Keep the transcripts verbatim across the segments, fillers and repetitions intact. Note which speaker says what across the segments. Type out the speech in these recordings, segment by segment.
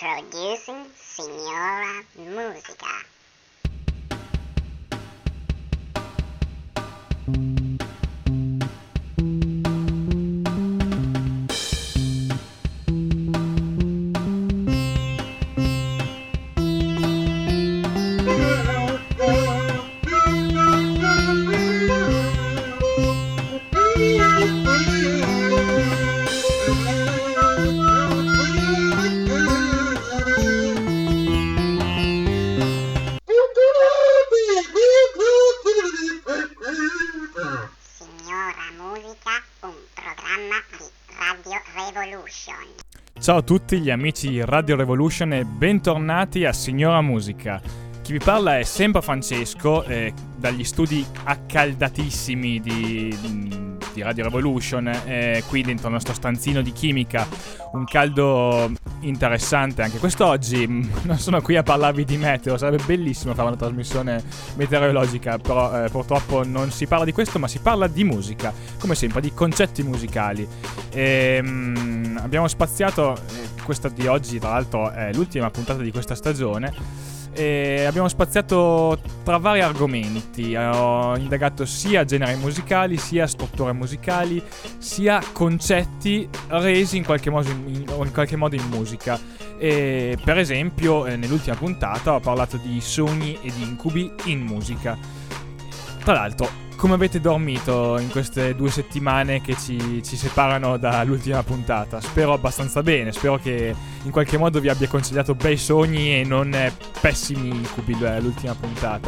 Speaker 1: Introducing Signora Musica.
Speaker 2: Ciao a tutti gli amici di Radio Revolution e bentornati a Signora Musica. Chi vi parla è sempre Francesco, eh, dagli studi accaldatissimi di, di Radio Revolution, eh, qui dentro il nostro stanzino di chimica, un caldo interessante anche quest'oggi. Non sono qui a parlarvi di meteo, sarebbe bellissimo fare una trasmissione meteorologica, però eh, purtroppo non si parla di questo, ma si parla di musica, come sempre, di concetti musicali. E, mh, abbiamo spaziato, eh, questa di oggi tra l'altro è l'ultima puntata di questa stagione, e abbiamo spaziato tra vari argomenti. Ho indagato sia generi musicali, sia strutture musicali, sia concetti resi in qualche modo in, in qualche modo in musica. E per esempio eh, nell'ultima puntata ho parlato di sogni ed incubi in musica. Tra l'altro, come avete dormito in queste due settimane che ci, ci separano dall'ultima puntata? Spero abbastanza bene, spero che in qualche modo vi abbia consigliato bei sogni e non eh, pessimi incubi l'ultima puntata.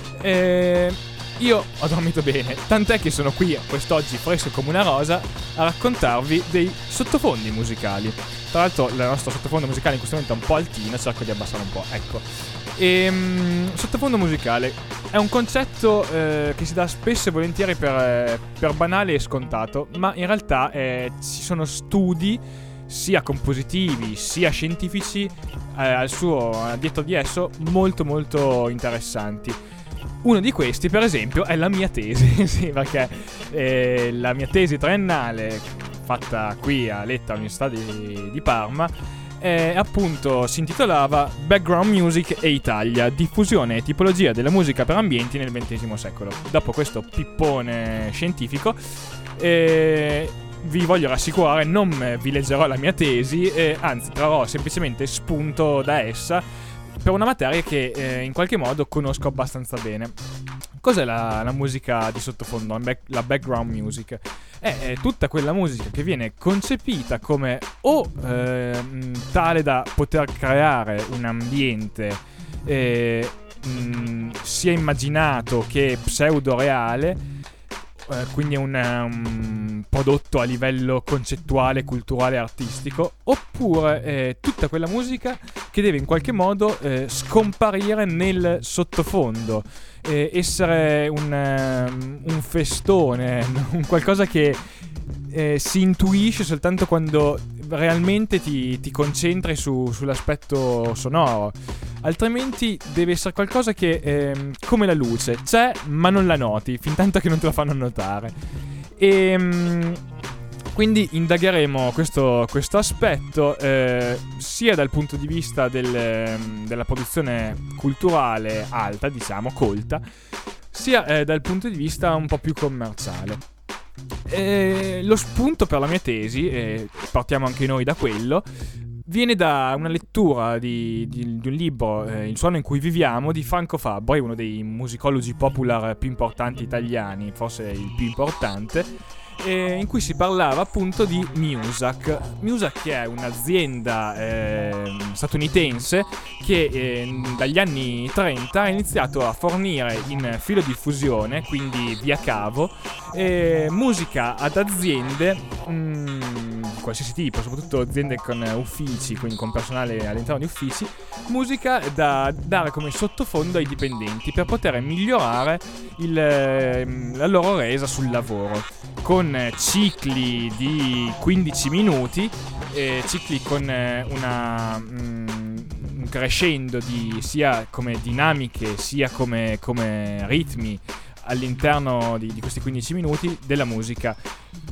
Speaker 2: E io ho dormito bene, tant'è che sono qui quest'oggi fresco come una rosa a raccontarvi dei sottofondi musicali. Tra l'altro il nostro sottofondo musicale in questo momento è un po' altino, cerco di abbassare un po', ecco. E um, sottofondo musicale è un concetto eh, che si dà spesso e volentieri per, eh, per banale e scontato, ma in realtà eh, ci sono studi sia compositivi sia scientifici eh, al suo, dietro di esso, molto molto interessanti. Uno di questi, per esempio, è la mia tesi, sì, perché eh, la mia tesi triennale fatta qui a Letta, all'Università di, di Parma, Eh, appunto si intitolava Background Music e Italia, diffusione e tipologia della musica per ambienti nel ventesimo secolo. Dopo questo pippone scientifico eh, vi voglio rassicurare, non vi leggerò la mia tesi, eh, anzi trarrò semplicemente spunto da essa per una materia che eh, in qualche modo conosco abbastanza bene. Cos'è la, la musica di sottofondo, la, back, la background music? È, è tutta quella musica che viene concepita come o eh, tale da poter creare un ambiente eh, mh, sia immaginato che pseudo-reale, eh, quindi un, un prodotto a livello concettuale, culturale e artistico, oppure eh, tutta quella musica che deve in qualche modo eh, scomparire nel sottofondo, eh, essere un, um, un festone, un qualcosa che eh, si intuisce soltanto quando realmente ti, ti concentri su, sull'aspetto sonoro. Altrimenti deve essere qualcosa che, eh, come la luce, c'è ma non la noti, fin tanto che non te la fanno notare. E um, quindi indagheremo questo, questo aspetto eh, sia dal punto di vista del, della produzione culturale alta, diciamo, colta, sia eh, dal punto di vista un po' più commerciale. E lo spunto per la mia tesi, e partiamo anche noi da quello, viene da una lettura di, di, di un libro, eh, Il suono in cui viviamo, di Franco Fabbri, uno dei musicologi popular più importanti italiani, forse il più importante, eh, in cui si parlava appunto di Muzak. Muzak che è un'azienda eh, statunitense che eh, dagli anni trenta ha iniziato a fornire in filodiffusione, quindi via cavo, eh, musica ad aziende mh, di qualsiasi tipo, soprattutto aziende con uffici, quindi con personale all'interno di uffici, musica da dare come sottofondo ai dipendenti per poter migliorare il, la loro resa sul lavoro, con cicli di quindici minuti, eh, cicli con eh, una mm, un crescendo di sia come dinamiche sia come, come ritmi all'interno di, di questi quindici minuti della musica,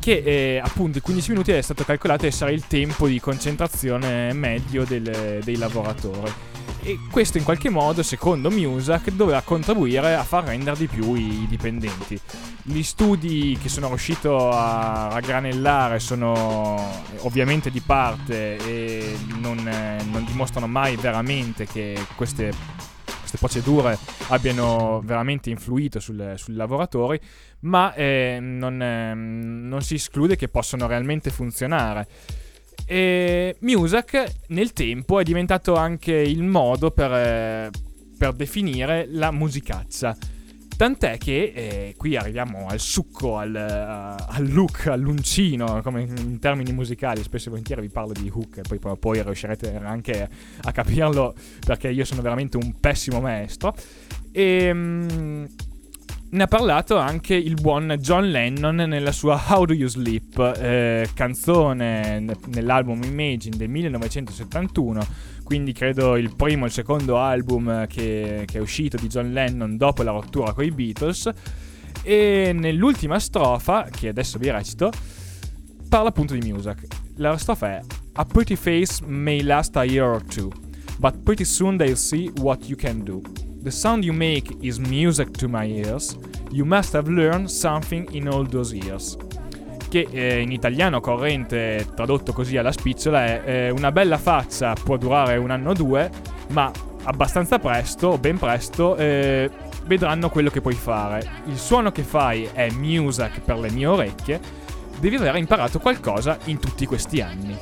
Speaker 2: che eh, appunto i quindici minuti è stato calcolato essere il tempo di concentrazione medio del, dei lavoratori, e questo in qualche modo, secondo Muzak, doveva contribuire a far rendere di più i, i dipendenti. Gli studi che sono riuscito a raggranellare sono ovviamente di parte e non, eh, non dimostrano mai veramente che queste queste procedure abbiano veramente influito sul, sui lavoratori, ma eh, non, eh, non si esclude che possano realmente funzionare. E Muzak nel tempo è diventato anche il modo per, eh, per definire la musicaccia. Tant'è che eh, qui arriviamo al succo, al, uh, al look, all'uncino, come in termini musicali. Spesso e volentieri vi parlo di hook e poi, poi, poi riuscirete anche a capirlo, perché io sono veramente un pessimo maestro. E um, ne ha parlato anche il buon John Lennon nella sua How Do You Sleep, eh, canzone nell'album Imagine del millenovecentosettantuno, quindi credo il primo e il secondo album che, che è uscito di John Lennon dopo la rottura con i Beatles. E nell'ultima strofa, che adesso vi recito, parla appunto di Muzak. La strofa è: A pretty face may last a year or two, but pretty soon they'll see what you can do. The sound you make is music to my ears. You must have learned something in all those years. Che eh, in italiano corrente, tradotto così alla spicciola, è eh, una bella faccia può durare un anno o due, ma abbastanza presto, ben presto, eh, vedranno quello che puoi fare. Il suono che fai è music per le mie orecchie. Devi aver imparato qualcosa in tutti questi anni.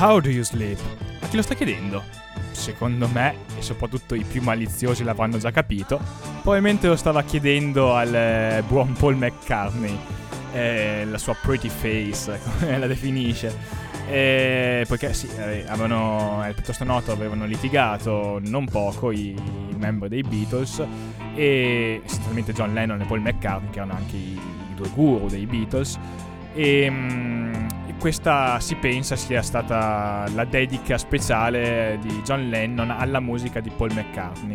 Speaker 2: How do you sleep? A chi lo sta chiedendo? Secondo me, e soprattutto i più maliziosi l'avranno già capito, probabilmente lo stava chiedendo al eh, buon Paul McCartney, eh, la sua pretty face, come la definisce. Eh, perché sì, avevano, è piuttosto noto, avevano litigato non poco i, i membri dei Beatles, e essenzialmente John Lennon e Paul McCartney, che erano anche i, i due guru dei Beatles, e mh, questa si pensa sia stata la dedica speciale di John Lennon alla musica di Paul McCartney.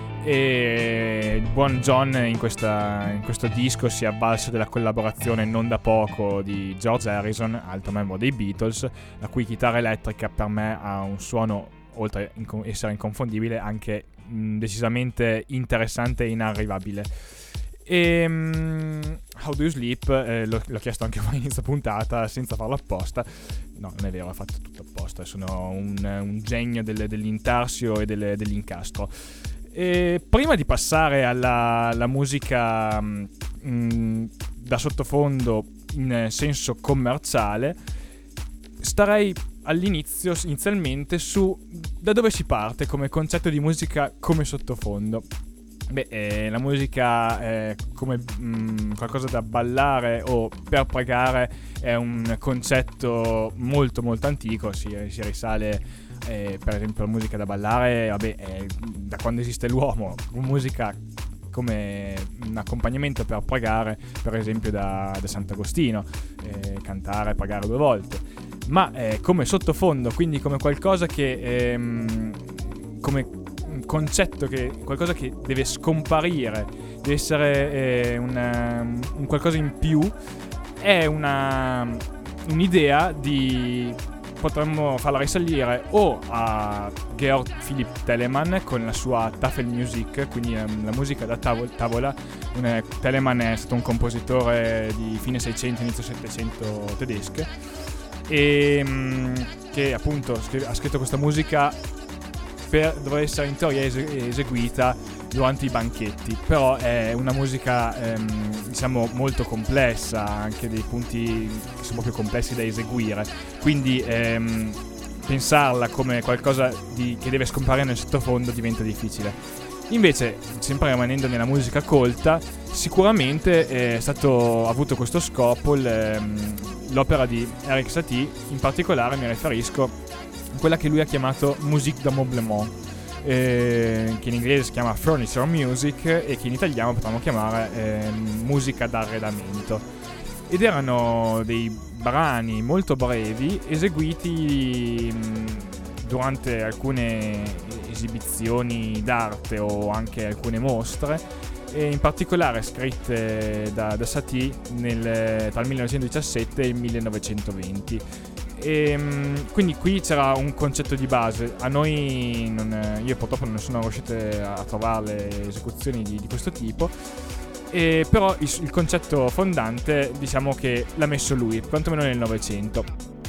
Speaker 2: E il buon John in, questa, in questo disco si è avvalso della collaborazione non da poco di George Harrison, altro membro dei Beatles, la cui chitarra elettrica per me ha un suono, oltre a essere inconfondibile, anche mh, decisamente interessante e inarrivabile. E um, How Do You Sleep eh, l'ho, l'ho chiesto anche a inizio puntata senza farlo apposta. No, non è vero, ho fatto tutto apposta. Sono un, un genio del, dell'intarsio e del, dell'incastro. E prima di passare alla, alla musica mh, da sottofondo in senso commerciale, starei all'inizio inizialmente su da dove si parte come concetto di musica come sottofondo. Beh, eh, la musica eh, come mh, qualcosa da ballare o per pregare è un concetto molto molto antico, si, si risale eh, per esempio la musica da ballare, vabbè, eh, da quando esiste l'uomo, musica come un accompagnamento per pregare, per esempio da, da Sant'Agostino, eh, cantare e pregare due volte, ma eh, come sottofondo, quindi come qualcosa che ehm, come concetto, che qualcosa che deve scomparire, deve essere eh, una, un qualcosa in più, è una un'idea di, potremmo farla risalire o a Georg Philipp Telemann con la sua Tafelmusik, quindi um, la musica da tavo- tavola. Un, Telemann è stato un compositore di fine seicento, inizio settecento tedesco, e um, che appunto ha scritto questa musica per dover essere in teoria eseguita durante i banchetti, però è una musica ehm, diciamo molto complessa, anche dei punti che sono più complessi da eseguire, quindi ehm, pensarla come qualcosa di, che deve scomparire nel sottofondo diventa difficile. Invece, sempre rimanendo nella musica colta, sicuramente è stato ha avuto questo scopo il, l'opera di Erik Satie. In particolare mi riferisco quella che lui ha chiamato musique d'ameublement, eh, che in inglese si chiama furniture music e che in italiano potremmo chiamare eh, musica d'arredamento. Ed erano dei brani molto brevi eseguiti mh, durante alcune esibizioni d'arte o anche alcune mostre, e in particolare scritte da, da Satie nel, tra il millenovecentodiciassette e il millenovecentoventi. E quindi qui c'era un concetto di base. A noi non, io purtroppo non sono riuscito a trovare le esecuzioni di, di questo tipo, e però il, il concetto fondante diciamo che l'ha messo lui, quantomeno nel Novecento.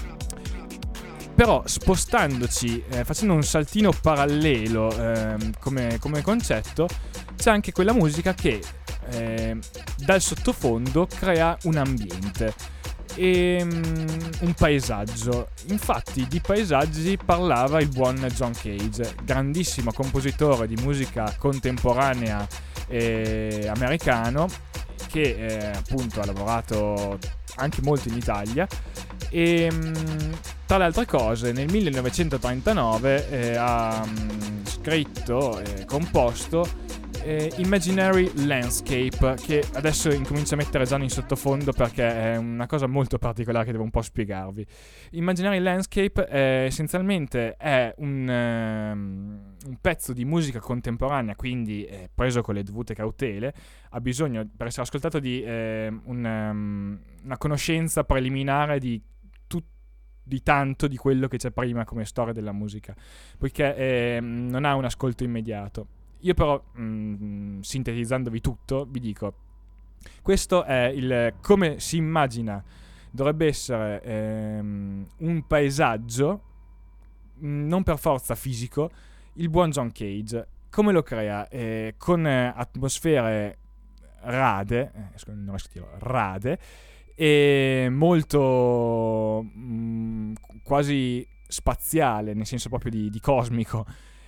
Speaker 2: Però spostandoci, eh, facendo un saltino parallelo eh, come, come concetto, c'è anche quella musica che eh, dal sottofondo crea un ambiente e um, un paesaggio. Infatti di paesaggi parlava il buon John Cage, grandissimo compositore di musica contemporanea eh, americano, che eh, appunto ha lavorato anche molto in Italia, e um, tra le altre cose nel millenovecentotrentanove eh, ha um, scritto e eh, composto Eh, Imaginary Landscape, che adesso incomincio a mettere già in sottofondo perché è una cosa molto particolare che devo un po' spiegarvi. Imaginary Landscape è, essenzialmente è un, um, un pezzo di musica contemporanea, quindi eh, preso con le dovute cautele, ha bisogno per essere ascoltato di eh, un, um, una conoscenza preliminare di di tanto di quello che c'è prima come storia della musica, poiché eh, non ha un ascolto immediato. Io però, mh, sintetizzandovi tutto, vi dico: questo è il come si immagina dovrebbe essere ehm, un paesaggio, mh, non per forza fisico, il buon John Cage. Come lo crea? Eh, con eh, atmosfere rade, eh, non riesco a dirlo, rade, e molto mh, quasi spaziale, nel senso proprio di, di cosmico,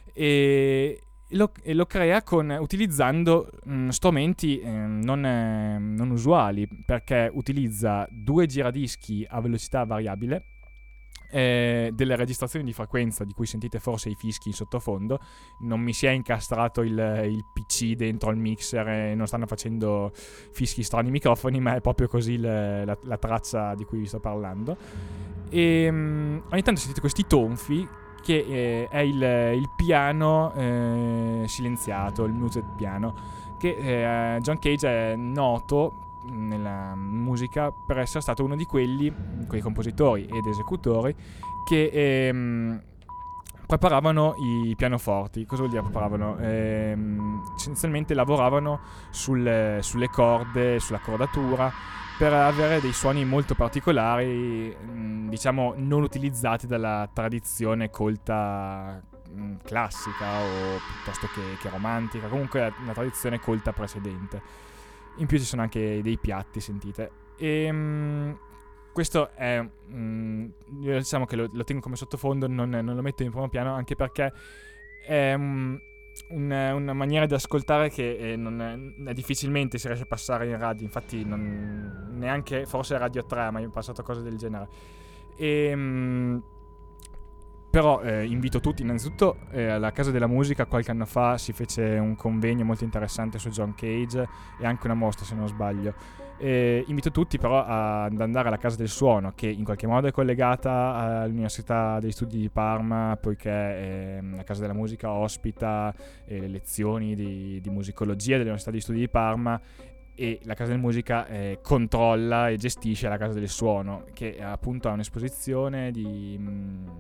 Speaker 2: e lo, e lo crea con, utilizzando mh, strumenti eh, non, eh, non usuali, perché utilizza due giradischi a velocità variabile, eh, delle registrazioni di frequenza di cui sentite forse i fischi in sottofondo. Non mi si è incastrato il, il P C dentro il mixer e non stanno facendo fischi strani i microfoni, ma è proprio così le, la, la traccia di cui vi sto parlando. E um, ogni tanto sentite questi tonfi che eh, è il, il piano eh, silenziato, il muted piano, che eh, John Cage è noto nella musica per essere stato uno di quelli, quei compositori ed esecutori che ehm, preparavano i pianoforti. Cosa vuol dire preparavano? Ehm, essenzialmente lavoravano sul, sulle corde, sulla cordatura, per avere dei suoni molto particolari, diciamo non utilizzati dalla tradizione colta classica o piuttosto che, che romantica, comunque una tradizione colta precedente. In più ci sono anche dei piatti, sentite. E um, questo è um, io diciamo che lo, lo tengo come sottofondo, non, non lo metto in primo piano, anche perché è um, un, una maniera di ascoltare che eh, non è, difficilmente si riesce a passare in radio. Infatti non, neanche forse Radio tre, ma io ho passato cose del genere. E um, però eh, invito tutti, innanzitutto eh, alla Casa della Musica qualche anno fa si fece un convegno molto interessante su John Cage e anche una mostra, se non sbaglio. E invito tutti però ad andare alla Casa del Suono, che in qualche modo è collegata all'Università degli Studi di Parma, poiché eh, la Casa della Musica ospita eh, le lezioni di, di musicologia dell'Università degli Studi di Parma, e la Casa della Musica eh, controlla e gestisce la Casa del Suono, che appunto ha un'esposizione di mh,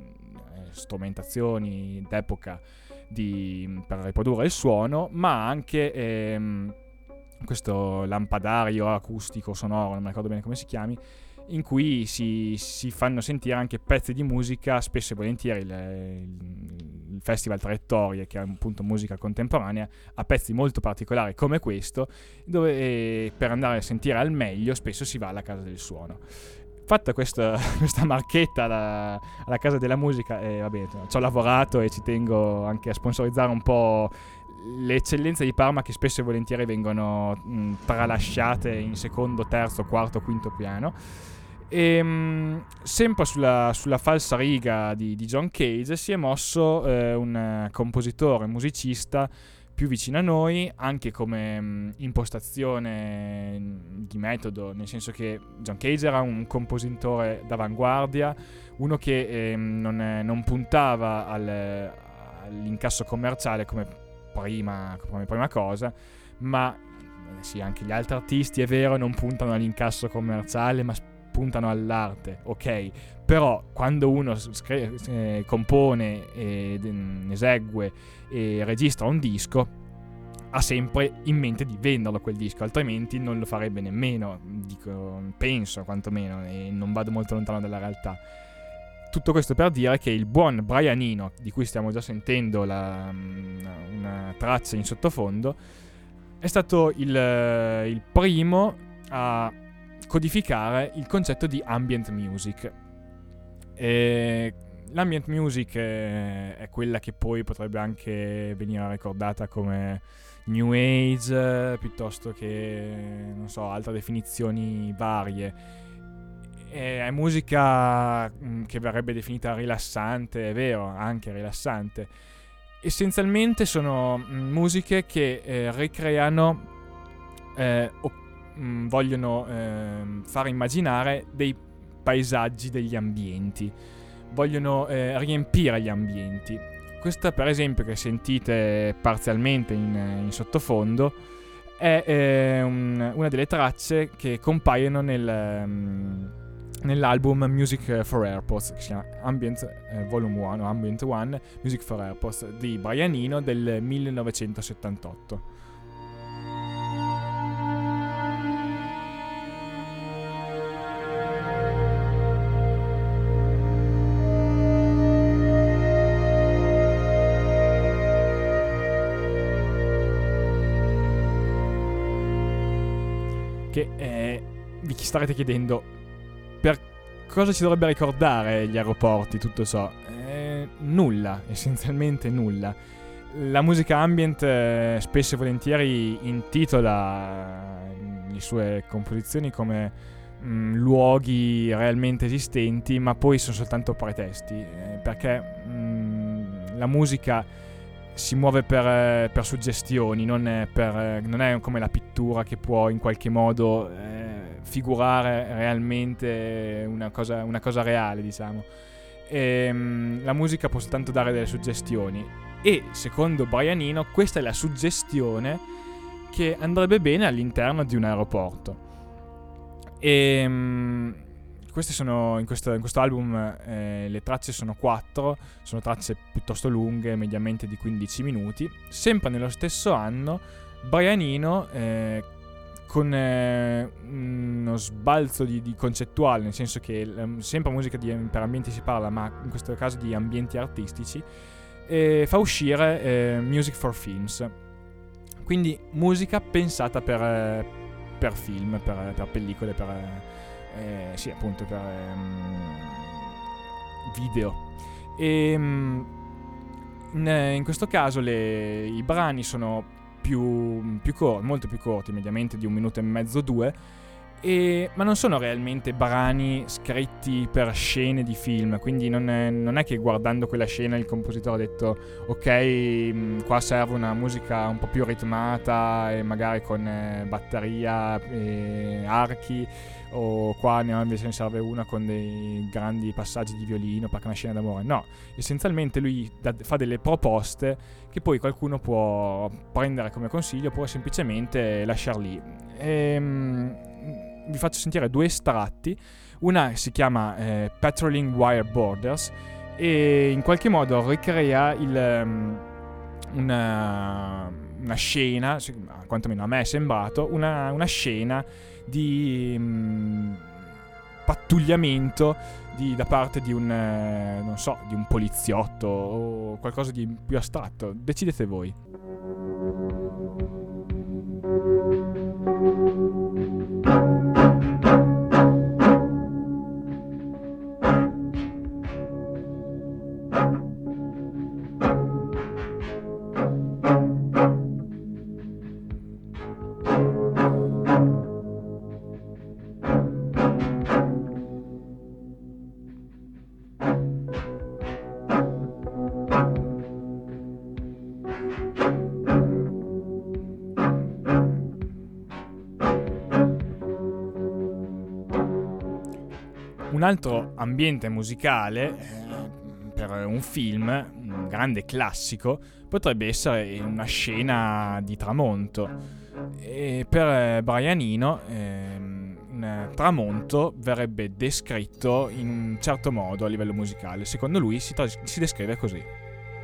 Speaker 2: strumentazioni d'epoca di, per riprodurre il suono, ma anche ehm, questo lampadario acustico sonoro, non mi ricordo bene come si chiami, in cui si, si fanno sentire anche pezzi di musica, spesso e volentieri il, il, il Festival Traiettorie, che è appunto musica contemporanea, ha pezzi molto particolari come questo, dove eh, per andare a sentire al meglio spesso si va alla Casa del Suono. Fatta questa, questa marchetta alla, alla Casa della Musica, e eh, vabbè, ci ho lavorato e ci tengo anche a sponsorizzare un po' le eccellenze di Parma, che spesso e volentieri vengono mh, tralasciate in secondo, terzo, quarto, quinto piano. E mh, sempre sulla, sulla falsa riga di, di John Cage si è mosso eh, un compositore, un musicista più vicino a noi, anche come mh, impostazione di metodo, nel senso che John Cage era un compositore d'avanguardia, uno che eh, non, non puntava al, all'incasso commerciale come prima, come prima cosa, ma sì, anche gli altri artisti, è vero, non puntano all'incasso commerciale, ma puntano all'arte, ok? Però quando uno scre- eh, compone, ed, eh, esegue e registra un disco, ha sempre in mente di venderlo quel disco, altrimenti non lo farebbe nemmeno, dico, penso quantomeno, e non vado molto lontano dalla realtà. Tutto questo per dire che il buon Brian Eno, di cui stiamo già sentendo la, una traccia in sottofondo, è stato il, il primo a codificare il concetto di ambient music. E l'ambient music è, è quella che poi potrebbe anche venire ricordata come New Age, piuttosto che, non so, altre definizioni varie. È musica che verrebbe definita rilassante, è vero, anche rilassante. Essenzialmente sono musiche che eh, ricreano eh, o mh, vogliono eh, far immaginare dei paesaggi, degli ambienti, vogliono eh, riempire gli ambienti. Questa, per esempio, che sentite parzialmente in, in sottofondo, è eh, un, una delle tracce che compaiono nel, um, nell'album Music for Airports, che si chiama Ambient eh, Volume uno o Ambient uno, Music for Airports, di Brian Eno del millenovecentosettantotto. Che eh, vi starete chiedendo per cosa ci dovrebbe ricordare gli aeroporti, tutto ciò? Eh, nulla, essenzialmente nulla. La musica ambient eh, spesso e volentieri intitola le sue composizioni come mh, luoghi realmente esistenti, ma poi sono soltanto pretesti, eh, perché mh, la musica si muove per, per suggestioni, non è, per, non è come la pittura che può in qualche modo eh, figurare realmente una cosa, una cosa reale, diciamo. E, mh, la musica può soltanto dare delle suggestioni, e secondo Brian Eno questa è la suggestione che andrebbe bene all'interno di un aeroporto. E mh, queste sono in questo, in questo album eh, le tracce sono quattro, sono tracce piuttosto lunghe, mediamente di quindici minuti. Sempre nello stesso anno Brian Eno eh, con eh, uno sbalzo di, di concettuale, nel senso che eh, sempre musica di, per ambienti si parla, ma in questo caso di ambienti artistici, eh, fa uscire eh, Music for Films, quindi musica pensata per, eh, per film, per, per pellicole, per eh, sì, appunto per um, video. E um, in, in questo caso le, i brani sono più, più corti, molto più corti, mediamente di un minuto e mezzo, due, e, ma non sono realmente brani scritti per scene di film, quindi non è, non è che guardando quella scena il compositore ha detto ok, qua serve una musica un po' più ritmata e magari con eh, batteria e archi, o qua ne invece ne serve una con dei grandi passaggi di violino perché è una scena d'amore. No, essenzialmente lui da, fa delle proposte che poi qualcuno può prendere come consiglio, può semplicemente lasciar lì. E, vi faccio sentire due estratti. Una si chiama eh, Patrolling Wire Borders e in qualche modo ricrea il, um, una, una scena, quantomeno a me è sembrato, una, una scena di um, pattugliamento di, da parte di un, eh, non so, di un poliziotto o qualcosa di più astratto. Decidete voi. Un altro ambiente musicale eh, per un film, un grande classico, potrebbe essere una scena di tramonto. E per Brian Eno eh, un tramonto verrebbe descritto in un certo modo a livello musicale. Secondo lui si, tra- si descrive così.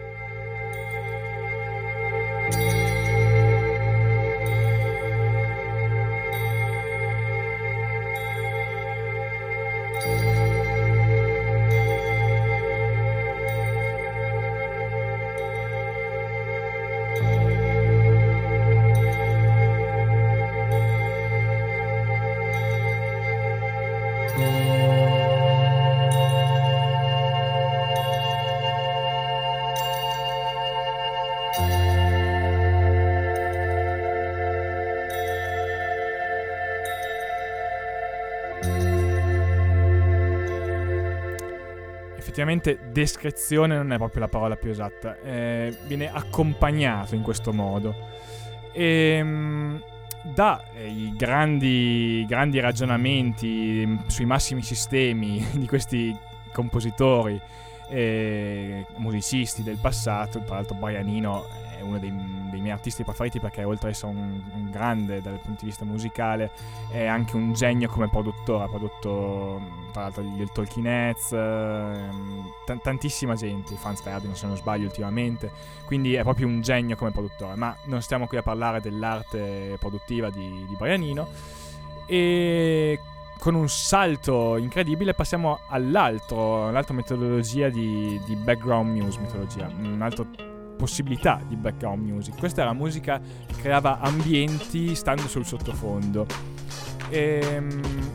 Speaker 2: Effettivamente descrizione non è proprio la parola più esatta, eh, viene accompagnato in questo modo e mh, da eh, i grandi, grandi ragionamenti mh, sui massimi sistemi di questi compositori e musicisti del passato. Tra l'altro Brian Eno è uno dei, dei miei artisti preferiti perché oltre ad essere un, un grande dal punto di vista musicale è anche un genio come produttore. Ha prodotto tra l'altro il Talking Heads, t- tantissima gente, Franz Ferdinand se non sbaglio ultimamente, quindi è proprio un genio come produttore. Ma non stiamo qui a parlare dell'arte produttiva di, di Brian Eno, e con un salto incredibile passiamo all'altro, all'altra metodologia di, di background music, metodologia, un'altra possibilità di background music. Questa è la musica che creava ambienti stando sul sottofondo. E,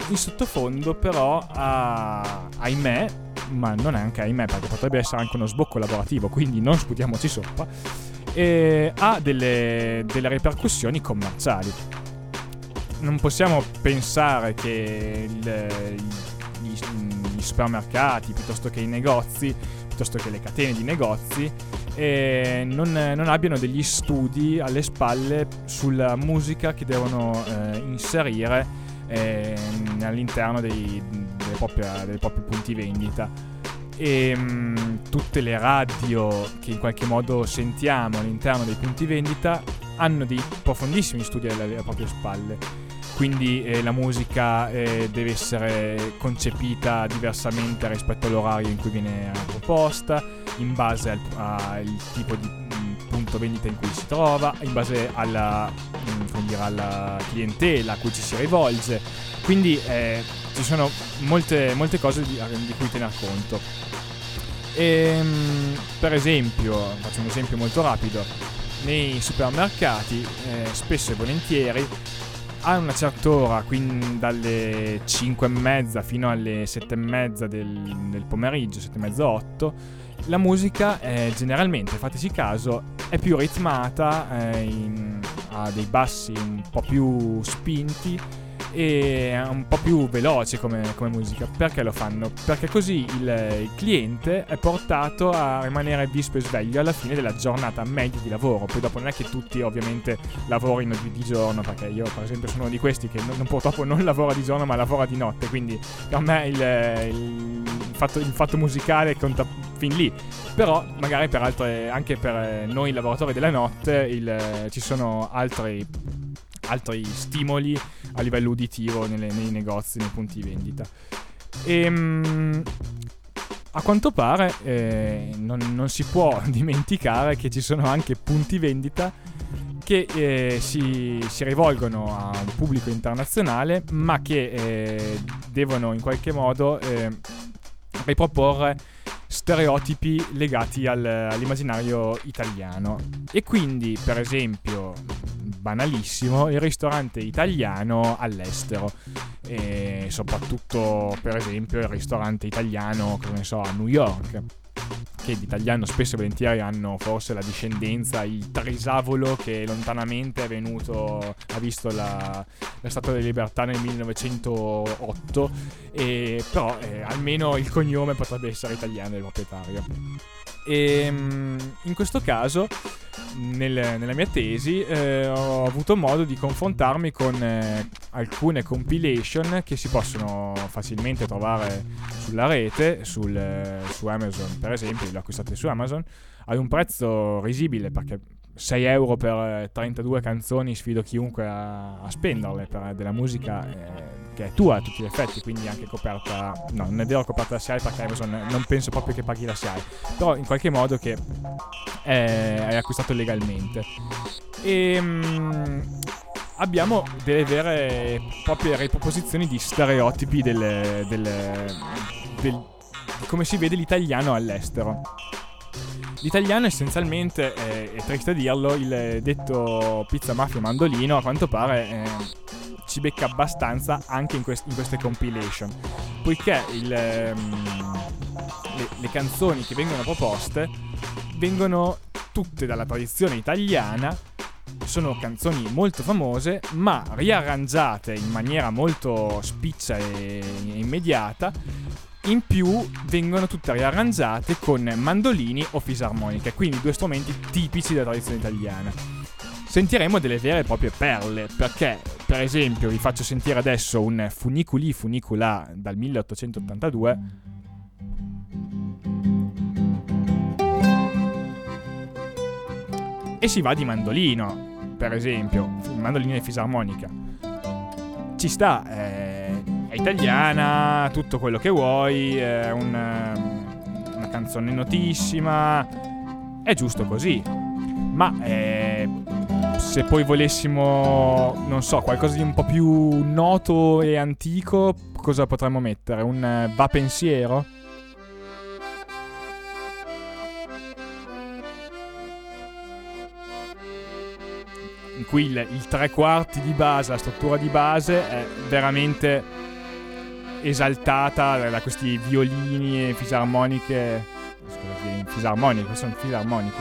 Speaker 2: in sottofondo però ha, ahimè, ma non è anche ahimè perché potrebbe essere anche uno sbocco lavorativo, quindi non sputiamoci sopra, e ha delle, delle ripercussioni commerciali. Non possiamo pensare che il, gli, gli supermercati piuttosto che i negozi, piuttosto che le catene di negozi, eh, non, non abbiano degli studi alle spalle sulla musica che devono eh, inserire eh, all'interno dei, delle, proprie, dei propri punti vendita. E mh, tutte le radio che in qualche modo sentiamo all'interno dei punti vendita hanno dei profondissimi studi alle, alle proprie spalle. Quindi eh, la musica eh, deve essere concepita diversamente rispetto all'orario in cui viene proposta, in base al, al tipo di mh, punto vendita in cui si trova, in base alla, mh, come dire, alla clientela a cui ci si rivolge. Quindi eh, ci sono molte, molte cose di, di cui tener conto. E, mh, per esempio, faccio un esempio molto rapido, nei supermercati eh, spesso e volentieri a una certa ora, quindi dalle cinque e mezza fino alle sette e mezza del, del pomeriggio, sette e mezza, otto, la musica eh, generalmente, fateci caso, è più ritmata, eh, in, ha dei bassi un po' più spinti e un po' più veloce come, come musica. Perché lo fanno? Perché così il, il cliente è portato a rimanere vispo e sveglio alla fine della giornata media di lavoro. Poi dopo non è che tutti ovviamente lavorino di, di giorno, perché io per esempio sono uno di questi che non, purtroppo non lavora di giorno ma lavora di notte, quindi per me il, il, fatto, il fatto musicale conta fin lì. Però magari per altre, anche per noi lavoratori della notte il, ci sono altri altri stimoli a livello uditivo nelle, nei negozi, nei punti vendita. E mh, a quanto pare eh, non, non si può dimenticare che ci sono anche punti vendita che eh, si, si rivolgono a un pubblico internazionale, ma che eh, devono in qualche modo eh, riproporre stereotipi legati al, all'immaginario italiano. E quindi, per esempio, banalissimo, il ristorante italiano all'estero, e soprattutto per esempio il ristorante italiano, come ne so, a New York, che di italiano spesso e volentieri hanno forse la discendenza, il trisavolo che lontanamente è venuto, ha visto la, la Statua della Libertà nel millenovecentootto, e però eh, almeno il cognome potrebbe essere italiano del proprietario. E in questo caso nel, nella mia tesi eh, ho avuto modo di confrontarmi con eh, alcune compilation che si possono facilmente trovare sulla rete, sul, eh, su Amazon per esempio. Le ho acquistate su Amazon ad un prezzo risibile, perché sei euro per trentadue canzoni sfido chiunque a, a spenderle, per della musica eh, che è tua a tutti gli effetti, quindi anche coperta, no, non è vero coperta da S I A E, perché Amazon non penso proprio che paghi la S I A E, però in qualche modo che è, è acquistato legalmente. E mh, abbiamo delle vere e proprie riproposizioni di stereotipi del, del, del, di come si vede l'italiano all'estero. L'italiano essenzialmente, eh, è triste a dirlo, il detto pizza, mafia, mandolino a quanto pare eh, ci becca abbastanza anche in, quest- in queste compilation, poiché il, ehm, le, le canzoni che vengono proposte vengono tutte dalla tradizione italiana, sono canzoni molto famose ma riarrangiate in maniera molto spiccia e, e immediata. In più vengono tutte riarrangiate con mandolini o fisarmonica, quindi due strumenti tipici della tradizione italiana. Sentiremo delle vere e proprie perle, perché per esempio vi faccio sentire adesso un Funiculi Funicula dal milleottocentottantadue, e si va di mandolino, per esempio mandolino e fisarmonica. Ci sta, eh, è italiana, tutto quello che vuoi, è un, una canzone notissima, è giusto così. Ma eh, se poi volessimo, non so, qualcosa di un po' più noto e antico, cosa potremmo mettere? Un Va Pensiero? In cui il, il tre quarti di base, la struttura di base è veramente esaltata da questi violini e fisarmoniche. Scusa, fisarmoniche, queste sono fisarmoniche.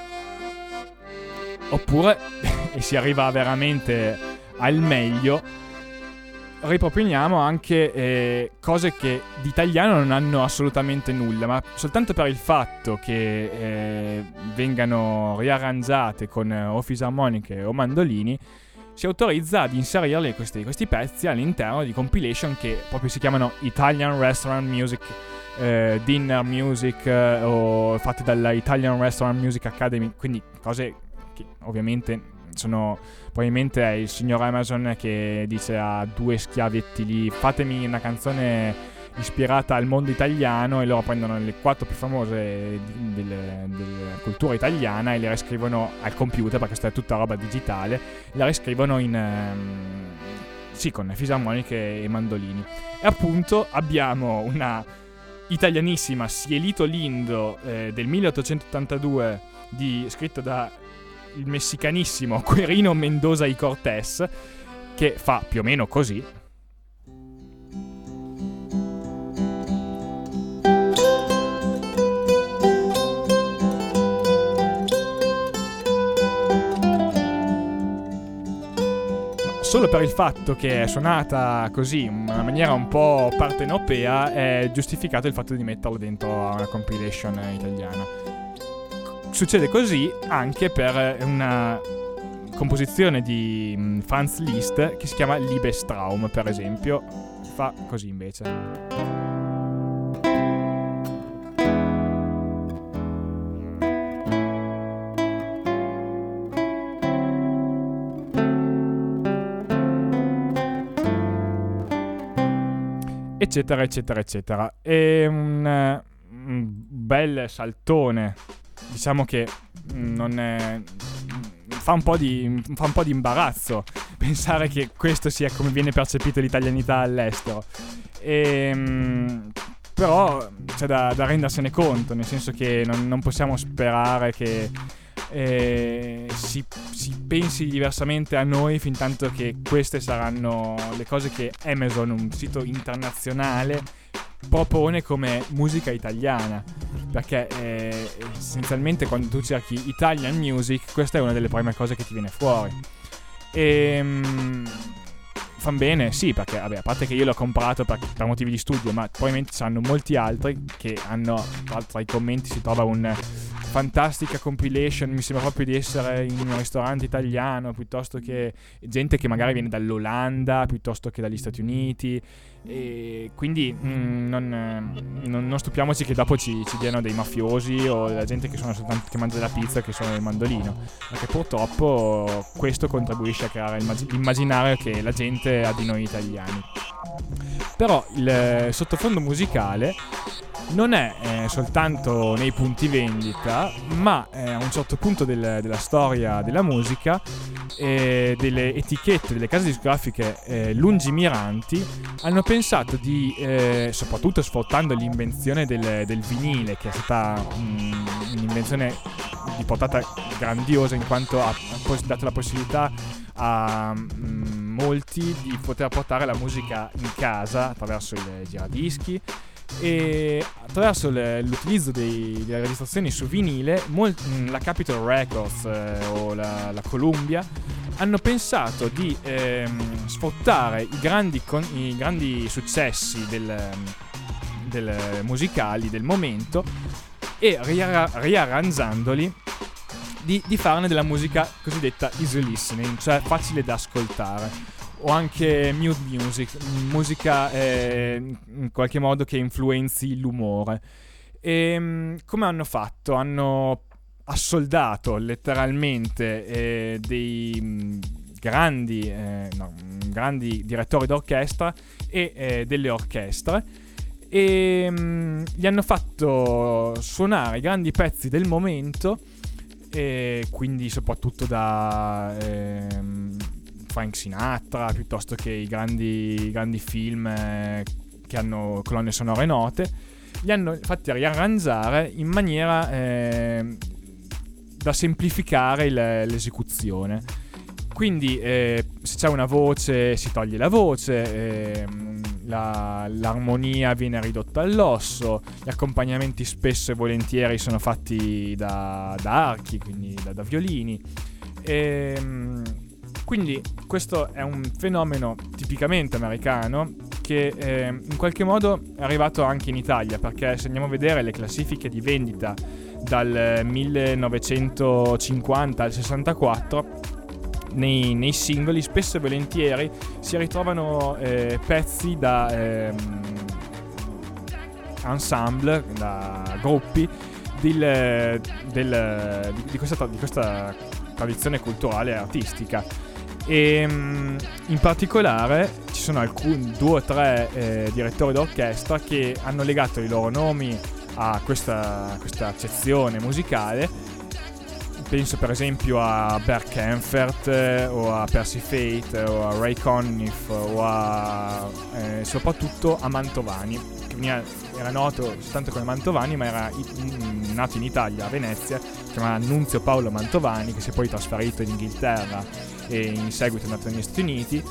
Speaker 2: Oppure, e si arriva veramente al meglio, riproponiamo anche eh, cose che di italiano non hanno assolutamente nulla, ma soltanto per il fatto che eh, vengano riarrangiate con eh, o fisarmoniche o mandolini, si autorizza ad inserirli questi, questi pezzi all'interno di compilation che proprio si chiamano Italian Restaurant Music, eh, Dinner Music, eh, o fatte dalla Italian Restaurant Music Academy, quindi cose che ovviamente sono, probabilmente è il signor Amazon che dice a due schiavetti lì: fatemi una canzone ispirata al mondo italiano, e loro prendono le quattro più famose della cultura italiana e le riscrivono al computer, perché questa è tutta roba digitale, la riscrivono in um, sì, con fisarmoniche e mandolini. E appunto abbiamo una italianissima Cielito Lindo eh, del milleottocentottantadue, di, scritto da il messicanissimo Querino Mendoza y Cortés, che fa più o meno così. Solo per il fatto che è suonata così, in una maniera un po' partenopea, è giustificato il fatto di metterlo dentro a una compilation italiana. Succede così anche per una composizione di Franz Liszt che si chiama Liebestraum, per esempio. Fa così invece. Eccetera, eccetera, eccetera. È un, un bel saltone. Diciamo che non è, fa un po' di fa un po' di imbarazzo pensare che questo sia come viene percepito l'italianità all'estero. E, però c'è da, da rendersene conto, nel senso che non, non possiamo sperare che eh, si, si pensi diversamente a noi fin tanto che queste saranno le cose che Amazon, un sito internazionale, propone come musica italiana, perché eh, essenzialmente quando tu cerchi Italian music, questa è una delle prime cose che ti viene fuori. E mm, fan bene, sì, perché vabbè, a parte che io l'ho comprato per, per motivi di studio, ma probabilmente ci saranno molti altri che hanno, tra, tra i commenti si trova un fantastica compilation, mi sembra proprio di essere in un ristorante italiano, piuttosto che gente che magari viene dall'Olanda piuttosto che dagli Stati Uniti, e quindi mh, non, non, non stupiamoci che dopo ci, ci diano dei mafiosi o la gente che sono soltanto che mangia la pizza, che sono il mandolino, perché purtroppo questo contribuisce a creare l'immaginario che la gente ha di noi italiani. Però il sottofondo musicale non è eh, soltanto nei punti vendita, ma eh, a un certo punto del, della storia della musica e delle etichette, delle case discografiche eh, lungimiranti hanno pensato di, eh, soprattutto sfruttando l'invenzione del, del vinile, che è stata um, un'invenzione di portata grandiosa, in quanto ha, ha dato la possibilità a um, molti di poter portare la musica in casa attraverso il giradischi, e attraverso le, l'utilizzo dei, delle registrazioni su vinile. Molt, la Capitol Records eh, o la, la Columbia hanno pensato di ehm, sfruttare i grandi, con, i grandi successi del, del musicali del momento e riarra- riarrangiandoli di, di farne della musica cosiddetta easy listening, cioè facile da ascoltare, o anche mute music, musica eh, in qualche modo che influenzi l'umore. E come hanno fatto? Hanno assoldato letteralmente eh, dei mh, grandi, eh, no, grandi direttori d'orchestra e eh, delle orchestre, e mh, gli hanno fatto suonare i grandi pezzi del momento, e quindi soprattutto da ehm, Frank Sinatra, piuttosto che i grandi, i grandi film eh, che hanno colonne sonore note, li hanno fatti riarrangiare in maniera eh, da semplificare il, l'esecuzione. Quindi eh, se c'è una voce si toglie la voce, eh, la, l'armonia viene ridotta all'osso, gli accompagnamenti spesso e volentieri sono fatti da, da archi, quindi da, da violini. E, quindi questo è un fenomeno tipicamente americano che eh, in qualche modo è arrivato anche in Italia, perché se andiamo a vedere le classifiche di vendita dal millenovecentocinquanta al sessantaquattro, nei, nei singoli spesso e volentieri si ritrovano eh, pezzi da eh, ensemble, da gruppi del, del, di, di, questa, di questa tradizione culturale e artistica. E in particolare ci sono alcuni due o tre eh, direttori d'orchestra che hanno legato i loro nomi a questa, questa accezione musicale. Penso per esempio a Bert Kaempfert eh, o a Percy Faith o a Ray Conniff o a eh, soprattutto a Mantovani, che veniva, era noto soltanto come Mantovani, ma era in, nato in Italia, a Venezia, si chiama Nunzio Paolo Mantovani, che si è poi trasferito in Inghilterra e in seguito è andato negli Stati Uniti.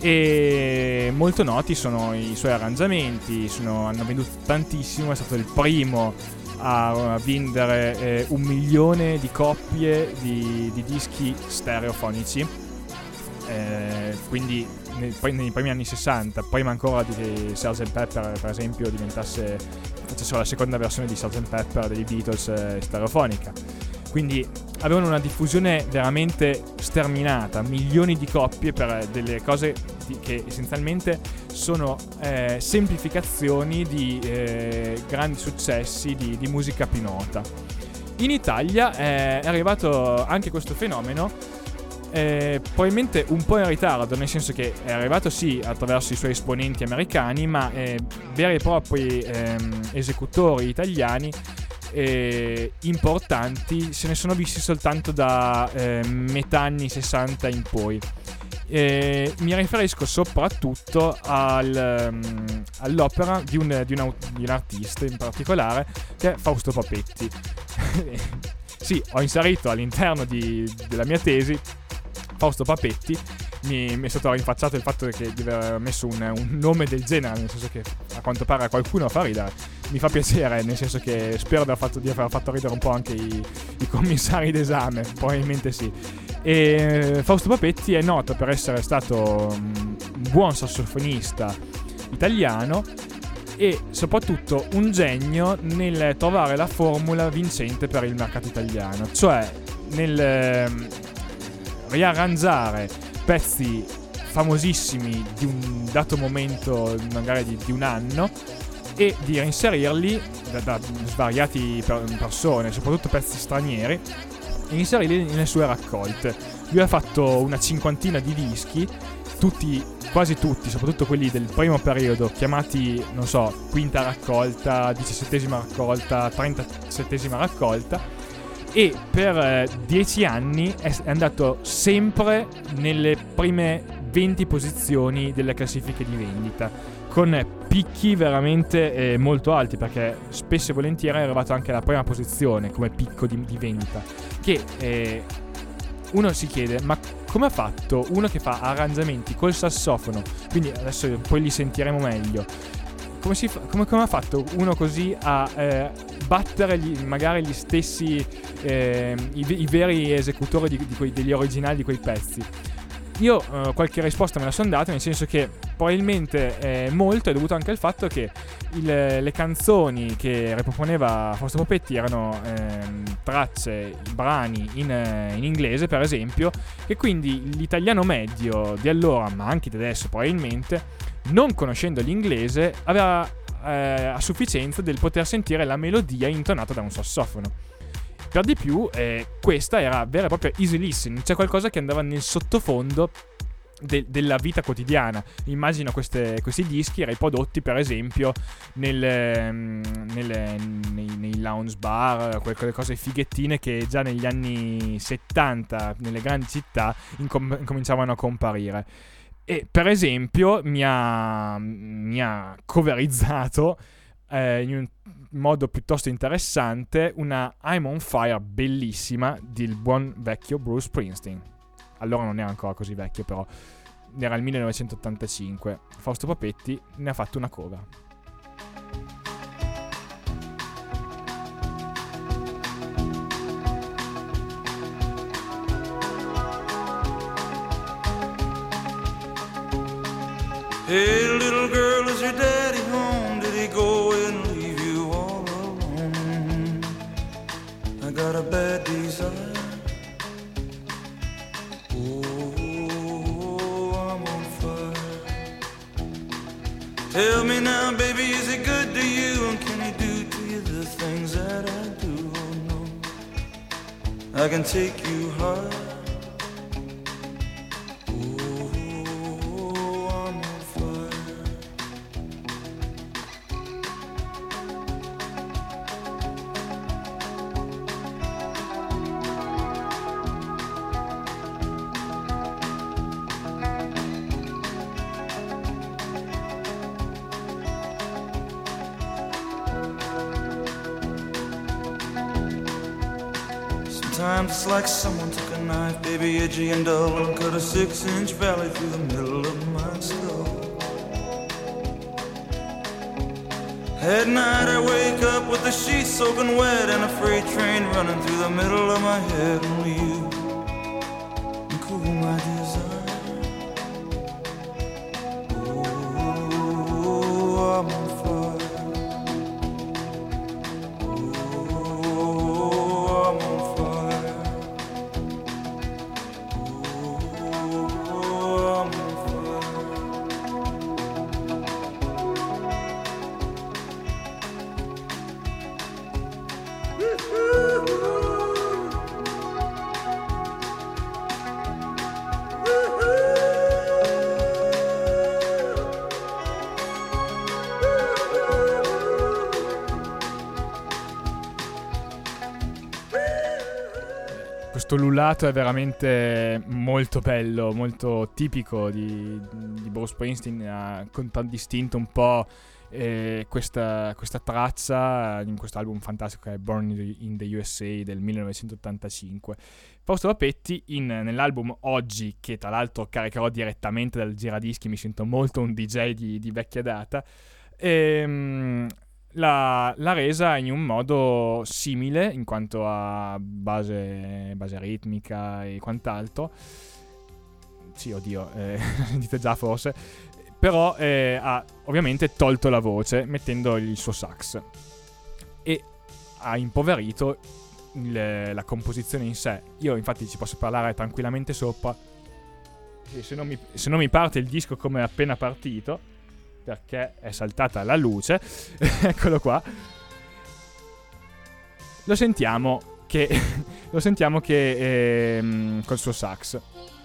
Speaker 2: E molto noti sono i suoi arrangiamenti, sono, hanno venduto tantissimo, è stato il primo a vendere eh, un milione di copie di, di dischi stereofonici, eh, quindi nei, nei primi anni sessanta, prima ancora di sergeant Pepper per esempio diventasse, facesse la seconda versione di sergeant Pepper dei Beatles eh, stereofonica. Quindi avevano una diffusione veramente sterminata, milioni di copie per delle cose di, che essenzialmente sono eh, semplificazioni di eh, grandi successi di, di musica più nota. In Italia eh, è arrivato anche questo fenomeno, eh, probabilmente un po' in ritardo, nel senso che è arrivato sì attraverso i suoi esponenti americani, ma eh, veri e propri ehm, esecutori italiani Eh, importanti se ne sono visti soltanto da eh, metà anni sessanta in poi. Eh, mi riferisco soprattutto al, um, all'opera di un, di, un, di un artista in particolare, che è Fausto Papetti. Sì, ho inserito all'interno di, della mia tesi Fausto Papetti. Mi, mi è stato rinfacciato il fatto che di aver messo un, un nome del genere, nel senso che a quanto pare a qualcuno fa ridere. Mi fa piacere, nel senso che spero di aver fatto, di aver fatto ridere un po' anche i, i commissari d'esame, probabilmente sì. E Fausto Papetti è noto per essere stato un buon sassofonista italiano e soprattutto un genio nel trovare la formula vincente per il mercato italiano, cioè nel eh, riarrangiare pezzi famosissimi di un dato momento, magari di, di un anno, e di reinserirli da, da svariati per, persone, soprattutto pezzi stranieri, e inserirli nelle sue raccolte. Lui ha fatto una cinquantina di dischi, tutti, quasi tutti, soprattutto quelli del primo periodo, chiamati, non so, quinta raccolta, diciassettesima raccolta, trentasettesima raccolta, e per eh, dieci anni è andato sempre nelle prime venti posizioni delle classifiche di vendita, con picchi veramente eh, molto alti, perché spesso e volentieri è arrivato anche alla prima posizione come picco di, di vendita, che eh, uno si chiede, ma come ha fatto uno che fa arrangiamenti col sassofono, quindi adesso poi li sentiremo meglio, come, si fa, come, come ha fatto uno così a eh, battere gli, magari gli stessi eh, i, i veri esecutori di, di quei, degli originali di quei pezzi? Io eh, qualche risposta me la sono data, nel senso che probabilmente eh, molto è dovuto anche al fatto che il, le canzoni che riproponeva Fausto Papetti erano eh, tracce, brani in, eh, in inglese per esempio, e quindi l'italiano medio di allora, ma anche di adesso probabilmente, non conoscendo l'inglese, aveva eh, a sufficienza del poter sentire la melodia intonata da un sassofono. Per di più, eh, questa era vera e propria easy listening, cioè qualcosa che andava nel sottofondo de- della vita quotidiana. Immagino queste, questi dischi riprodotti per esempio nel, nelle, nei, nei lounge bar, quelle cose fighettine che già negli anni settanta nelle grandi città incom- incominciavano a comparire. E per esempio mi ha, mi ha coverizzato eh, in un modo piuttosto interessante una I'm on Fire bellissima del buon vecchio Bruce Springsteen. Allora non era ancora così vecchio, però era il millenovecentottantacinque. Fausto Papetti ne ha fatto una cover.
Speaker 3: Hey little girl, is your daddy home? Did he go and leave you all alone? I got a bad desire. Tell me now, baby, is he good to you? And can he do to you the things that I do? Oh no, I can take you high. Oh, I'm on fire. Sometimes it's like someone took a knife, baby, edgy and dull, and cut a six-inch valley through the middle of my skull. At night I wake up with the sheets soaking wet and a freight train running through the middle of my head. Only you can cool my desire. Oh, I'm on fire.
Speaker 2: Questo lullato è veramente molto bello, molto tipico di, di Bruce Springsteen, ha contraddistinto un po' eh, questa, questa traccia in questo album fantastico che è Born in the U S A del millenovecentottantacinque. Fausto Papetti in, nell'album Oggi, che tra l'altro caricherò direttamente dal giradischi, mi sento molto un D J di, di vecchia data, ehm, L'ha, l'ha resa in un modo simile in quanto a base, base ritmica e quant'altro. Sì, oddio, eh, dite già forse. Però eh, ha ovviamente tolto la voce mettendo il suo sax e ha impoverito il, la composizione in sé. Io infatti ci posso parlare tranquillamente sopra. E se non mi, se non mi parte il disco come è appena partito, perché è saltata la luce, eccolo qua, lo sentiamo che lo sentiamo che ehm, col suo sax.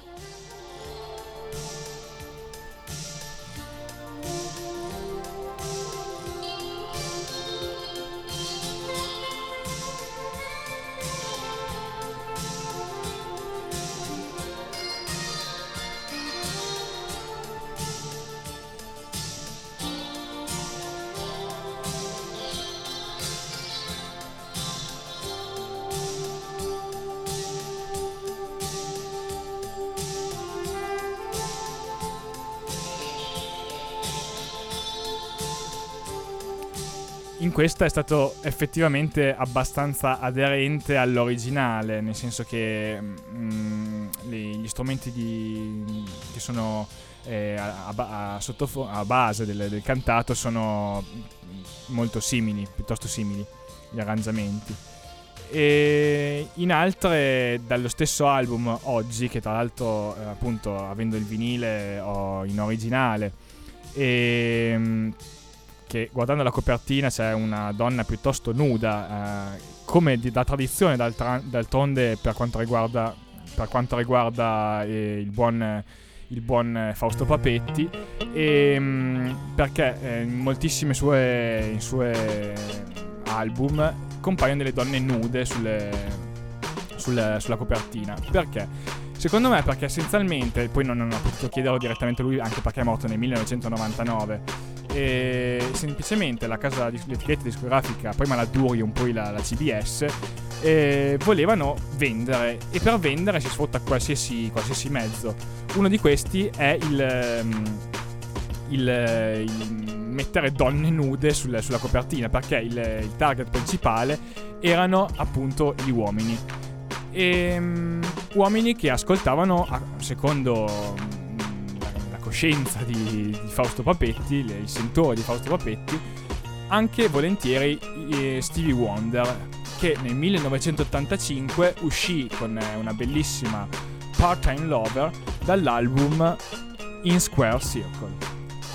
Speaker 2: In questa è stato effettivamente abbastanza aderente all'originale, nel senso che mh, gli strumenti di, che sono eh, a, a, a, sottofo- a base del, del cantato sono molto simili, piuttosto simili, gli arrangiamenti. E in altre dallo stesso album Oggi, che tra l'altro eh, appunto avendo il vinile ho in originale, e mh, che guardando la copertina c'è una donna piuttosto nuda, eh, come di, da tradizione d'altra, d'altronde per quanto riguarda per quanto riguarda eh, il buon il buon Fausto Papetti, e mh, perché eh, in moltissime sue in sue album compaiono delle donne nude sulle, sulle, sulla copertina. Perché? Secondo me perché essenzialmente, poi non, non ho potuto chiederlo direttamente lui, anche perché è morto nel millenovecentonovantanove, e semplicemente la casa di l'etichetta discografica, prima la Durium, poi la, la C B S, eh, volevano vendere, e per vendere si sfrutta qualsiasi, qualsiasi mezzo. Uno di questi è il, il, il mettere donne nude sul, sulla copertina, perché il, il target principale erano appunto gli uomini, e, um, uomini che ascoltavano, a, secondo um, la, la coscienza di, di Fausto Papetti, le, il sentore di Fausto Papetti, anche volentieri eh, Stevie Wonder, che nel millenovecentottantacinque uscì con una bellissima Part-Time Lover dall'album In Square Circle.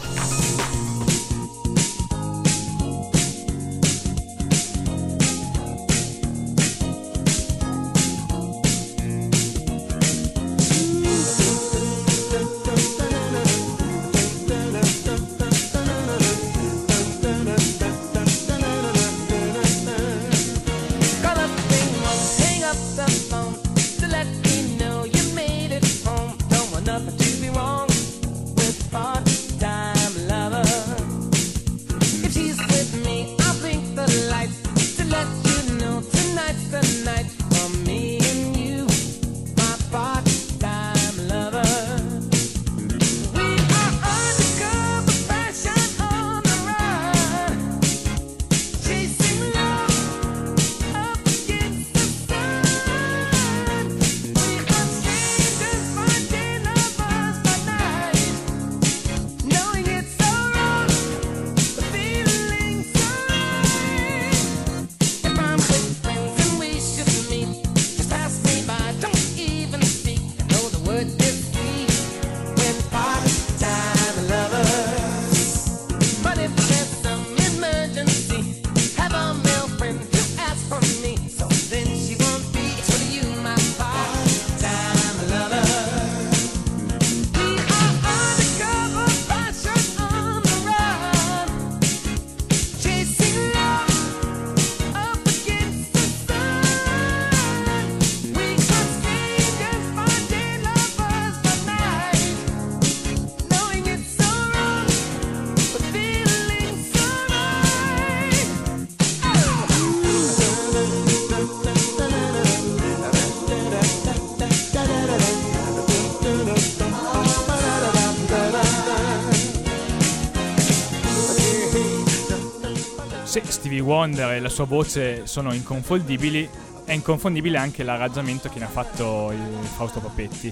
Speaker 2: Stevie Wonder e la sua voce sono inconfondibili, è inconfondibile anche l'arrangiamento che ne ha fatto il Fausto Papetti.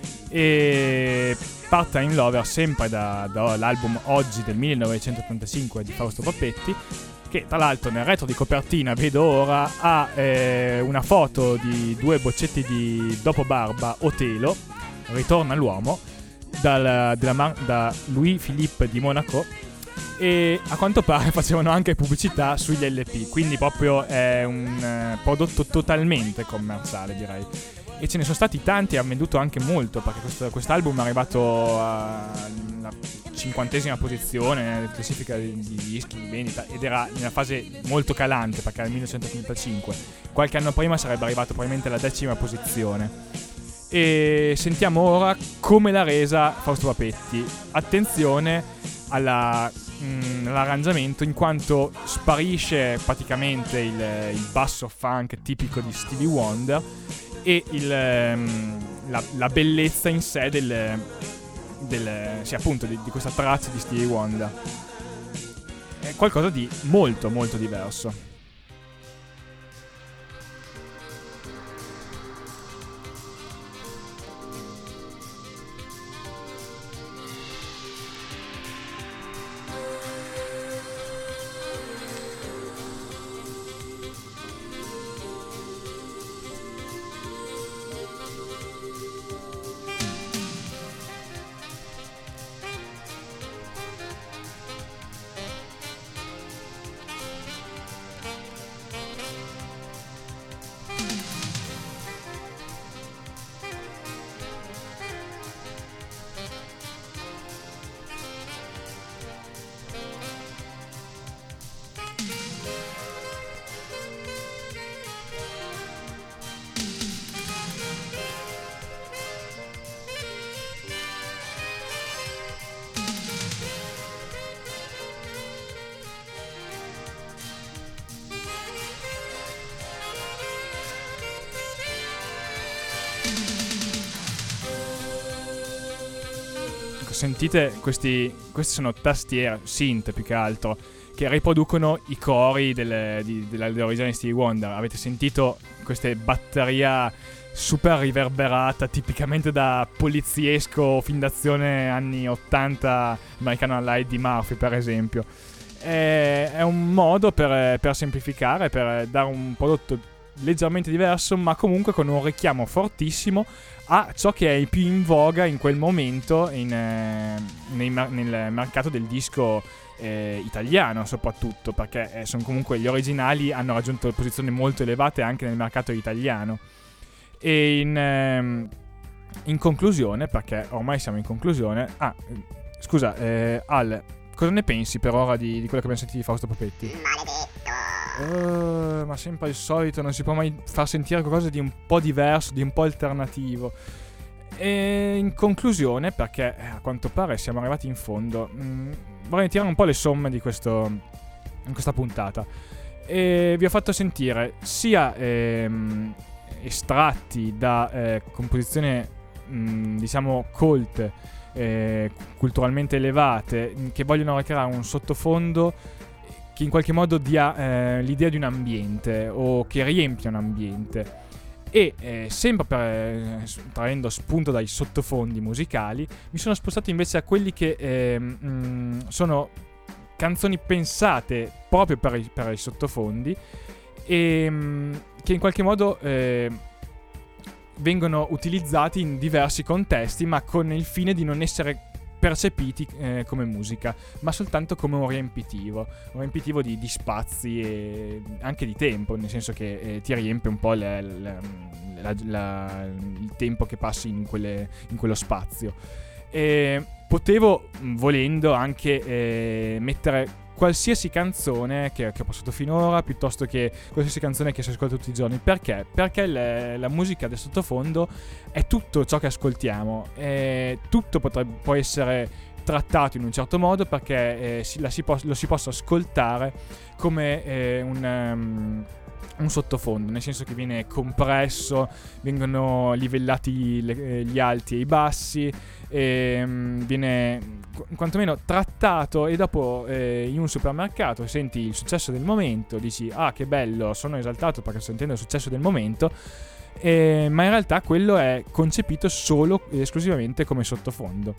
Speaker 2: E Part-Time Lover, sempre da, dall'album Oggi del millenovecentottantacinque di Fausto Papetti, che tra l'altro nel retro di copertina, vedo ora, ha eh, una foto di due boccetti di Dopo Barba o Telo, Ritorna l'uomo, dal, della, da Louis-Philippe di Monaco, e a quanto pare facevano anche pubblicità sugli L P, quindi proprio è un eh, prodotto totalmente commerciale, direi. E ce ne sono stati tanti, ha venduto anche molto, perché questo quest'album è arrivato alla cinquantesima posizione nella classifica di, di dischi di vendita, ed era in una fase molto calante, perché era il millenovecentottantacinque. Qualche anno prima sarebbe arrivato probabilmente alla decima posizione. E sentiamo ora come l'ha resa Fausto Papetti. Attenzione alla, mh, all'arrangiamento, in quanto sparisce praticamente il, il basso funk tipico di Stevie Wonder e il, la, la bellezza in sé del, del sì, appunto di, di questa traccia di Stevie Wonder. È qualcosa di molto molto diverso. sentite questi, questi sono tastiere, synth più che altro, che riproducono i cori delle, di, della, delle origini di Stevie Wonder. Avete sentito queste batteria super riverberata, tipicamente da poliziesco, film d'azione anni ottanta, americano all'Eddie di Murphy per esempio. È, è un modo per, per semplificare, per dare un prodotto leggermente diverso, ma comunque con un richiamo fortissimo a ciò che è più in voga in quel momento in, eh, nei, nel mercato del disco eh, italiano, soprattutto perché eh, sono comunque gli originali, hanno raggiunto posizioni molto elevate anche nel mercato italiano. E in, ehm, in conclusione, perché ormai siamo in conclusione, ah scusa eh, Al, cosa ne pensi per ora di, di quello che abbiamo sentito di Fausto Papetti? Uh, ma sempre il solito, non si può mai far sentire qualcosa di un po' diverso, di un po' alternativo. E in conclusione, perché a quanto pare siamo arrivati in fondo, mh, vorrei tirare un po' le somme di questo, in questa puntata. E vi ho fatto sentire sia ehm, estratti da eh, composizioni mh, diciamo colte, eh, culturalmente elevate, che vogliono ricreare un sottofondo che in qualche modo dia eh, l'idea di un ambiente o che riempia un ambiente. E eh, sempre per, eh, traendo spunto dai sottofondi musicali, mi sono spostato invece a quelli che eh, mh, sono canzoni pensate proprio per i, per i sottofondi e mh, che in qualche modo eh, vengono utilizzati in diversi contesti, ma con il fine di non essere percepiti eh, come musica, ma soltanto come un riempitivo, un riempitivo di, di spazi e anche di tempo, nel senso che eh, ti riempie un po' le, le, la, la, il tempo che passi in, quelle, in quello spazio. E potevo, volendo, anche eh, mettere qualsiasi canzone che, che ho passato finora, piuttosto che qualsiasi canzone che si ascolta tutti i giorni. Perché? Perché le, la musica del sottofondo è tutto ciò che ascoltiamo, e tutto potrebbe, può essere trattato in un certo modo, perché eh, si, la si po- lo si possa ascoltare come eh, un... Um, un sottofondo, nel senso che viene compresso, vengono livellati le, gli alti e i bassi, e um, viene quantomeno trattato, e dopo eh, in un supermercato senti il successo del momento, dici ah che bello, sono esaltato perché sto sentendo il successo del momento, eh, ma in realtà quello è concepito solo ed esclusivamente come sottofondo.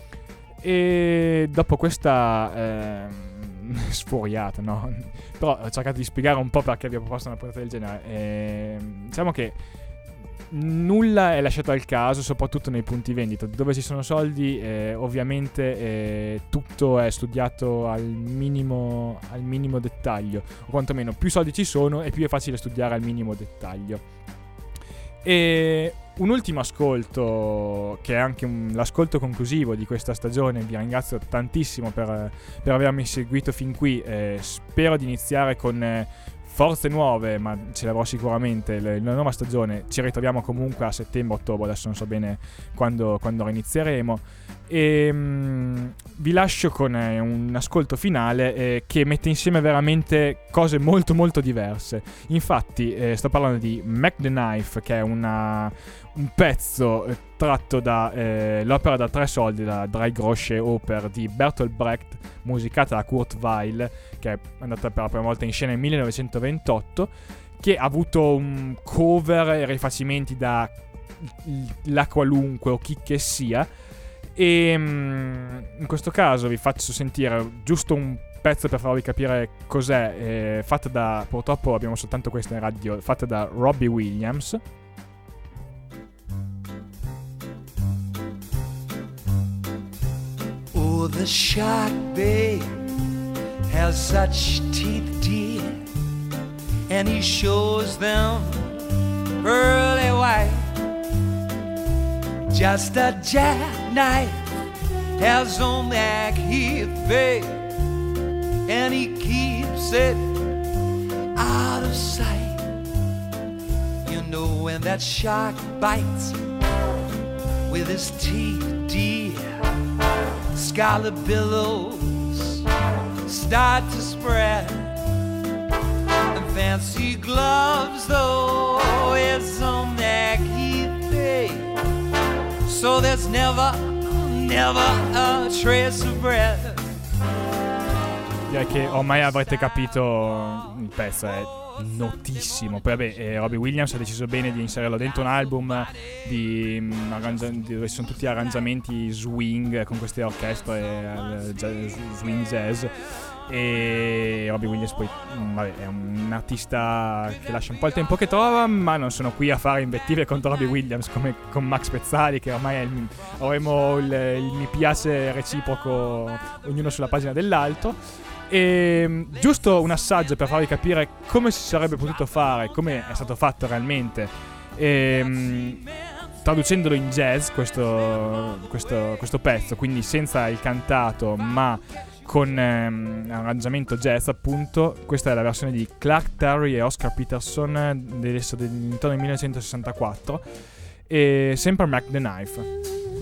Speaker 2: E dopo questa eh, sfuriata, no? Però ho cercato di spiegare un po' perché vi ho proposto una puntata del genere. E diciamo che nulla è lasciato al caso, soprattutto nei punti vendita. Dove ci sono soldi, eh, ovviamente eh, tutto è studiato al minimo, al minimo dettaglio, o quantomeno più soldi ci sono e più è facile studiare al minimo dettaglio. E un ultimo ascolto, che è anche un, l'ascolto conclusivo di questa stagione. Vi ringrazio tantissimo per, per avermi seguito fin qui. Eh, spero di iniziare con eh, forze nuove, ma ce le avrò sicuramente. Le, la nuova stagione ci ritroviamo comunque a settembre-ottobre, adesso non so bene quando, quando inizieremo. E mh, vi lascio con eh, un ascolto finale eh, che mette insieme veramente cose molto molto diverse. Infatti eh, sto parlando di Mac the Knife, che è una, un pezzo eh, tratto da eh, l'opera da tre soldi, la Drei Grosse Oper di Bertolt Brecht, musicata da Kurt Weill, che è andata per la prima volta in scena nel millenovecentoventotto, che ha avuto un cover e rifacimenti da la qualunque o chi che sia. E in questo caso vi faccio sentire giusto un pezzo per farvi capire cos'è, eh, fatta da, purtroppo abbiamo soltanto questa in radio, fatta da Robbie Williams.
Speaker 4: Oh, the shark, babe, has such teeth, dear, and he shows them pearly white. Just a jackknife has on that Heath, babe, and he keeps it out of sight. You know when that shark bites with his teeth, dear, scarlet billows start to spread, and fancy gloves, though, is on that Heath, babe. So there's never, never a trace of breath.
Speaker 2: Direi che ormai avrete capito, il pezzo è notissimo. Poi vabbè, eh, Robbie Williams ha deciso bene di inserirlo dentro un album di, um, arrangia- di dove sono tutti arrangiamenti swing con queste orchestre eh, jazz, swing jazz. E Robbie Williams poi mh, vabbè, è un artista che lascia un po' il tempo che trova, ma non sono qui a fare invettive contro Robbie Williams come con Max Pezzali, che ormai è il, avremo il, il mi piace reciproco, ognuno sulla pagina dell'altro. E giusto un assaggio per farvi capire come si sarebbe potuto fare, come è stato fatto realmente, e, traducendolo in jazz questo, questo, questo pezzo, quindi senza il cantato ma con ehm, arrangiamento jazz appunto. Questa è la versione di Clark Terry e Oscar Peterson intorno al millenovecentosessantaquattro, e sempre Mac the Knife.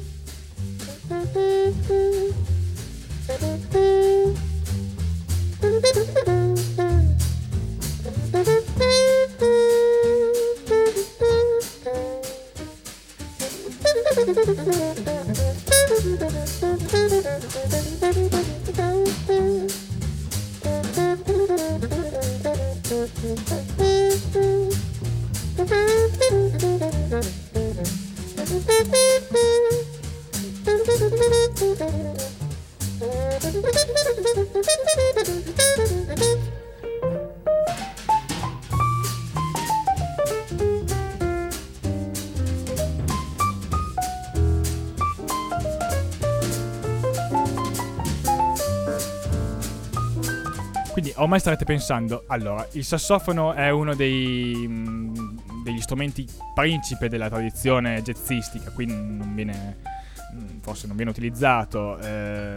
Speaker 2: Quindi ormai starete pensando, allora, il sassofono è uno dei, mh, degli strumenti principe della tradizione jazzistica, quindi non viene, mh, forse non viene utilizzato. Eh,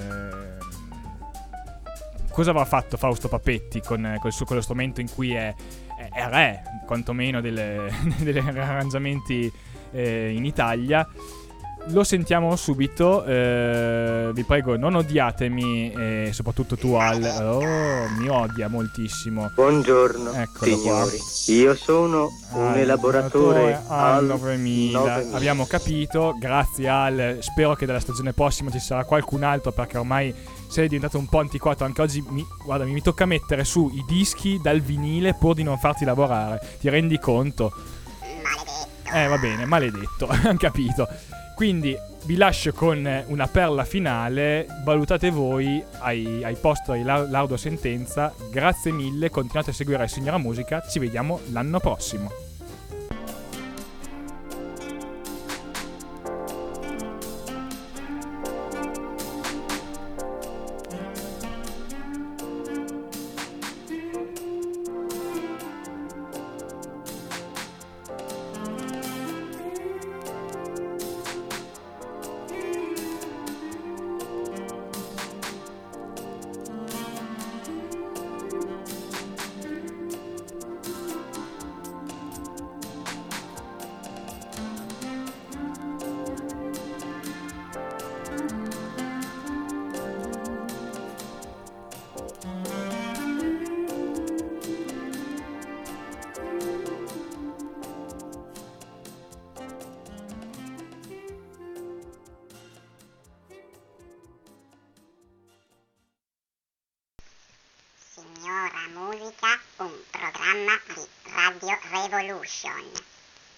Speaker 2: cosa avrà fatto Fausto Papetti con, col suo, con lo strumento in cui è, è, è re, quantomeno, delle, degli arrangiamenti eh, in Italia? Lo sentiamo subito, eh, vi prego non odiatemi, e soprattutto tu Al, oh, mi odia moltissimo.
Speaker 5: Buongiorno.
Speaker 2: Eccolo
Speaker 5: signori,
Speaker 2: qua.
Speaker 5: Io sono un
Speaker 2: Al,
Speaker 5: elaboratore
Speaker 2: al
Speaker 5: al
Speaker 2: novemila.
Speaker 5: novemila.
Speaker 2: Abbiamo capito, grazie Al, spero che dalla stagione prossima ci sarà qualcun altro, perché ormai sei diventato un po' antiquato. Anche oggi mi, guarda, mi tocca mettere su i dischi dal vinile pur di non farti lavorare, ti rendi conto?
Speaker 1: Maledetto.
Speaker 2: Eh va bene, maledetto, han capito. Quindi vi lascio con una perla finale, valutate voi ai, ai post di l'ardua sentenza. Grazie mille, continuate a seguire Signora Musica, ci vediamo l'anno prossimo.
Speaker 1: Signora Musica, un programma di Radio Revolution.